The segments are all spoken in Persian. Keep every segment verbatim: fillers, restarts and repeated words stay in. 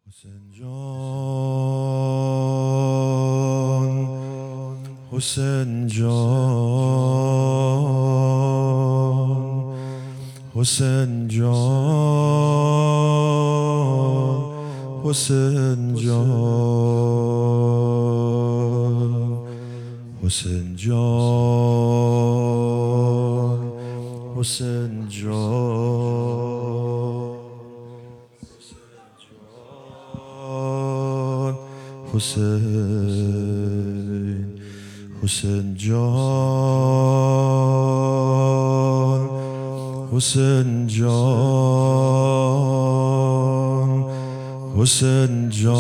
حسین جان، حسین جان، حسین جان، حسین جان، حسین جان، حسین جان، حسین، حسین جان، حسین جان، حسین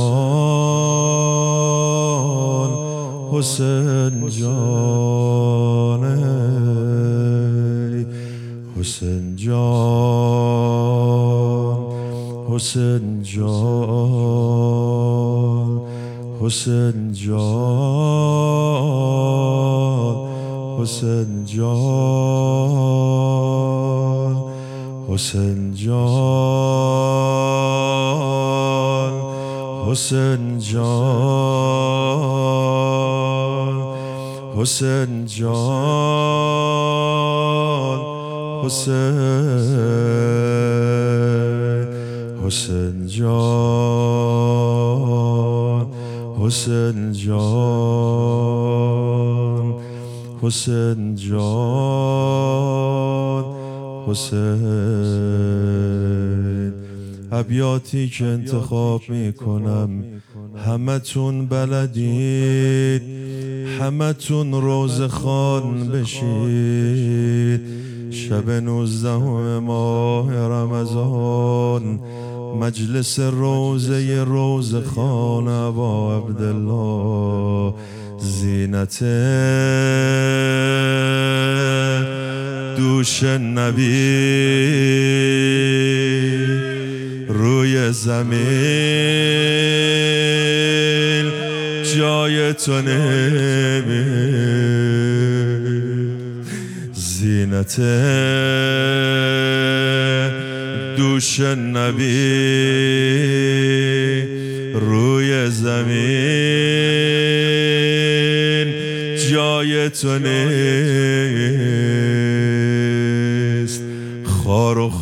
جان، حسین جان، حسین جان، حسین جان، حسین جان، حسین جان، حسین جان، حسین جان، حسین جان، حسین، حسین جان، حسین جان، حسین جان، حسین. ابیاتی که انتخاب میکنم همتون بلدید، همتون روزه خوان بشید. شب نوزدهم ماه رمضان مجلس روزه روزه خان ابا عبدالله، زینت دوش نبی روی زمین جای تو نمید. زینت دوش نبی روی زمین جای تو نیست. خار و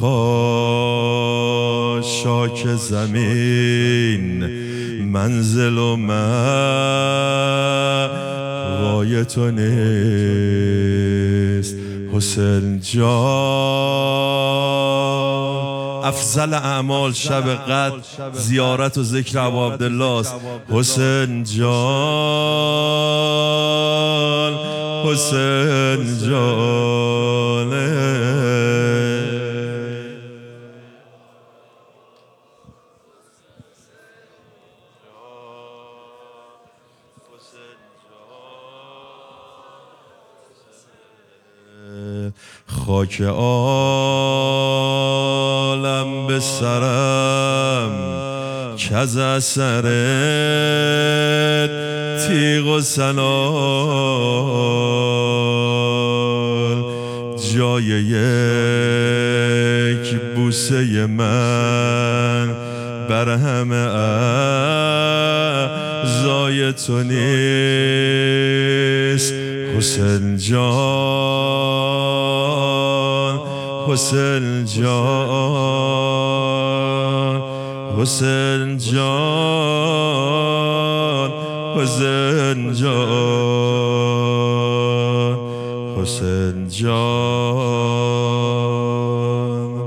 خاشاک زمین منزل و مأوای تو نیست. حسین جان، افضل اعمال شب قدر زیارت و ذکر ابا عبدالله است. حسین جان، حسین جان، خاک عالم به سرم کز اثرت تیغ و سنان جای یک بوسه من بر همه اعضای تو نیست. حسین جان، حسین جان، حسین جان، حسین جان، حسین جان.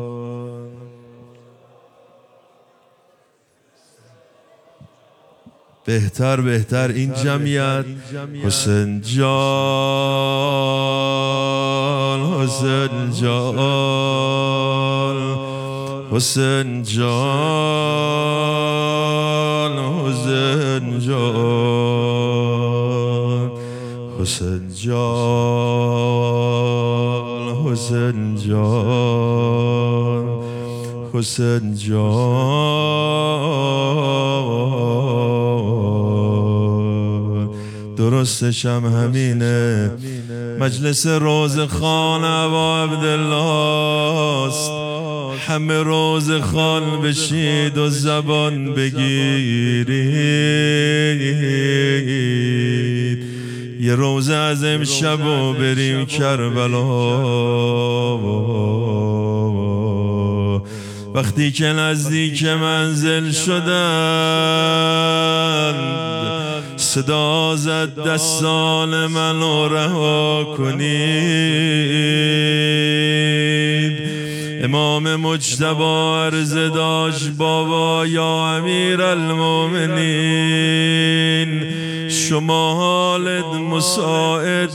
بهتر بهتر این جمعیت. حسین جان، حسین جان، حسین جان، حسین جان، حسین جان، حسین جان، حسین جان. درستش هم همینه، مجلس روزه خان ابا عبدالله است. همه روز خان بشید و زبان بگیرید. یه روز از امشب و بریم کربلا. وقتی که نزدیک منزل شدند صدا زد دستان منو رها کنید. امام مجتبی عرضه داشت بابا یا امیر المومنین شما حالت مساعد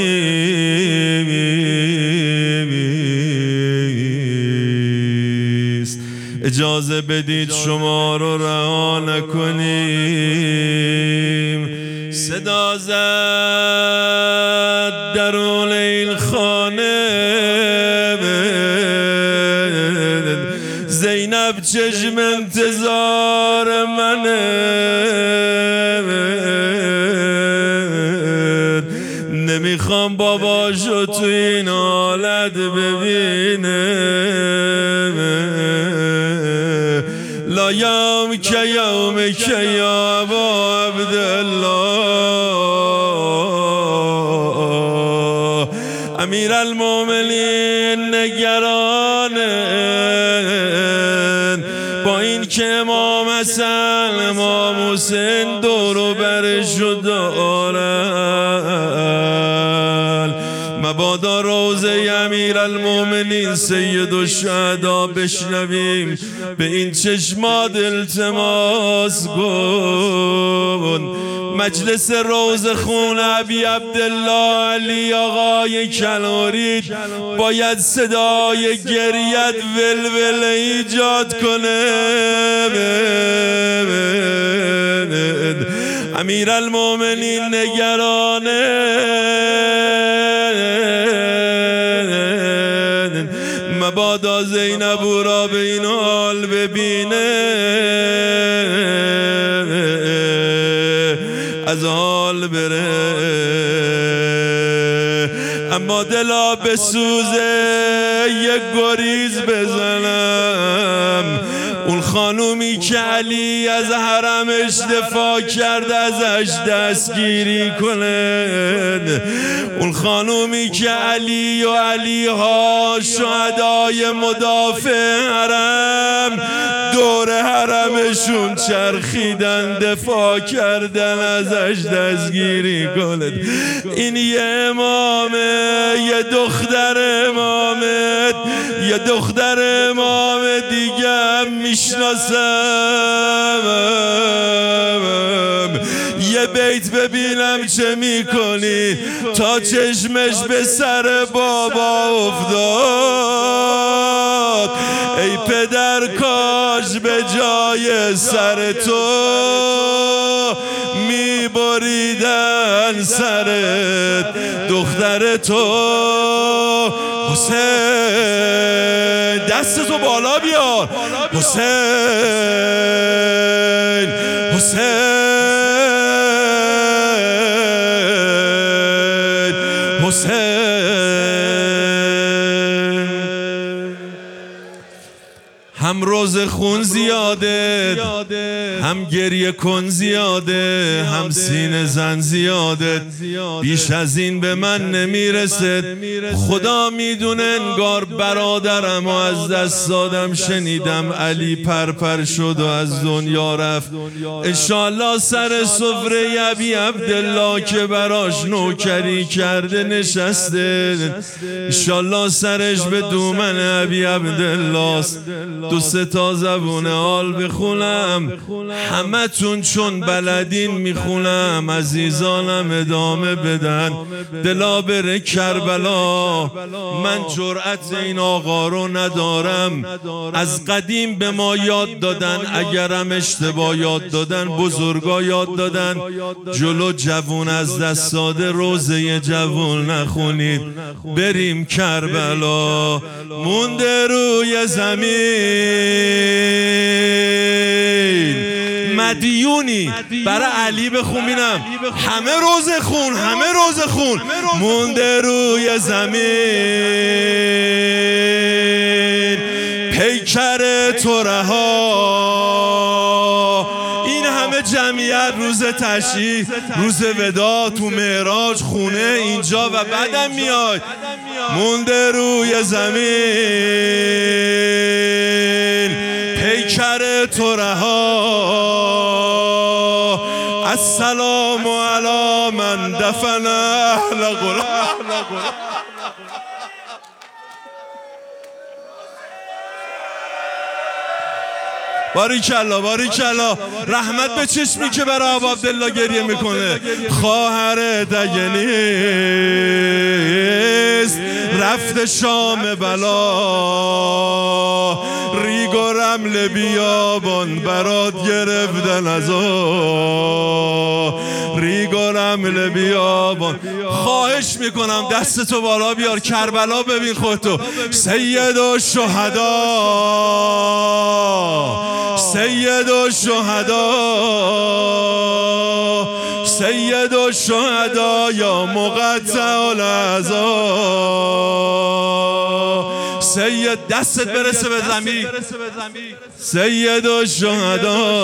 نیست، اجازه بدید شما رو رها نکنیم. صدا زد درون این خانه زینب چشم انتظار منه، نمیخوام باباشو تو این حالت ببینه. لا یوم که یوم که یا ابا عبدالله امیر المومنین نگرانه با این که امام حسن امام حسین دور و برشو دارن. مبادا روزه امیر المومنین سید الشهدا بشنویم، به این چشمات التماس کن. مجلس روز خون ابی عبدالله علی آقای کلمرید باید صدای گریت ولوله ایجاد کنه. امیر المومنین نگرانه مبادا زینب را به این حال ببینه، از حال بره. اما دلا بسوزه یک گریز بزنم. اون خانومی که علی از حرمش دفاع کرد ازش دستگیری کنه. اون خانومی که علی و علی ها شهدای مدافع حرم دور حرمشون چرخیدن دفاع کردن ازش دستگیری کنه. این یه امامه، یه دختر امامه، یه دختر امام دیگه میشناسم. یه بیت ببینم چه میکنی تا چشمش به سر بابا افتاد. ای پدر کاش به جای سر تو میبریدن سرت دختر تو. حسین دست تو بالا بیار. حسین حسین حسین هم روز خون زیاده، هم گریه کن زیاده، هم سینه زن زیاده. بیش از این به من نمیرسد. خدا میدونه انگار برادرم و از دست دادم. شنیدم علی پرپر شد و از دنیا رفت. انشالله سر سفره ابی عبدالله که براش نوکری کرده نشسته. انشالله سرش به دومن ابی عبدالله. دو سه تا زبون حال بخونم، همه تون چون بلدین میخونم. عزیزانم ادامه بدن، دلا بره کربلا. من جرأت این آقا رو ندارم. از قدیم به ما یاد دادن، اگرم اشتباه یاد دادن بزرگا یاد دادن، جلو جوون از دست داده روزه جوون نخونید. بریم کربلا. مونده روی زمین مدیونی برای علی بخون بینم. همه روز خون، همه روز خون مونده روی زمین. پی پیکر تو رها. این همه جمعیت روز تشییع، روز ودا، تو معراج، خونه، اینجا و بعدم میاد مونده روی زمین. پیکر تو رها، السلام علی من دفن اهل قرآن. باریکلا باریکلا، رحمت به چشمی که برای ابا عبدالله گریه میکنه. خواهرت اگه نیست رفت شام بلا، ریگ و رمل بیابان برات گرفتن ازا، ریگ و رمل بیابان. خواهش میکنم دستتو بالا بیار، کربلا ببین خودتو. سید الشهدا، سید الشهدا، سید الشهدا یا مقطع الاعضا. سید دستت برسه به زمین. سید الشهدا،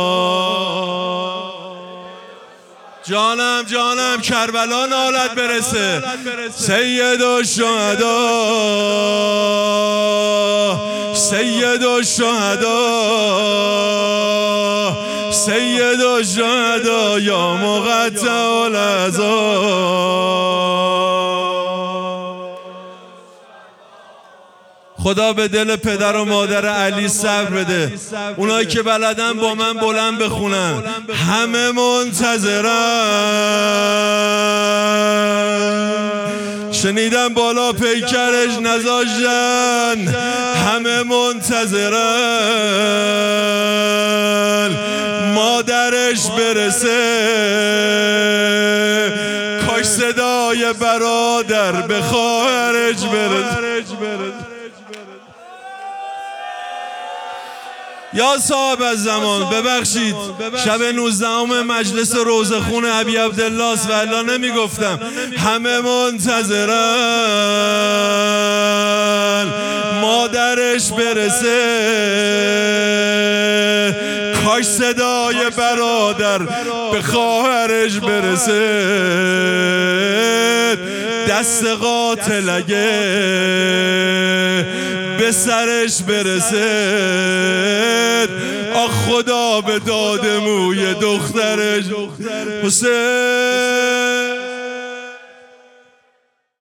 جانم جانم کربلا نالت برسه. سید الشهدا، سید الشهدا، سید الشهدا یا مقطع الاعضا. خدا به دل پدر و مادر علی صبر بده. اونایی که بلدن با من بلند بخونن. همه منتظرن، شنیدم بالا پیکرش نذاشتن. همه منتظرن مادرش برسه، کاش صدای برادر به خواهرش برسه. یا صاحب از زمان ببخشید، شب نوزدهم مجلس روضه‌خون ابی عبدالله است و الا نمیگفتم. همه منتظرن مادرش برسه، کاش صدای برادر به خواهرش برسه. دست قاتل اگه به سرش برسه، آخ خدا به داد موی دخترش. حسین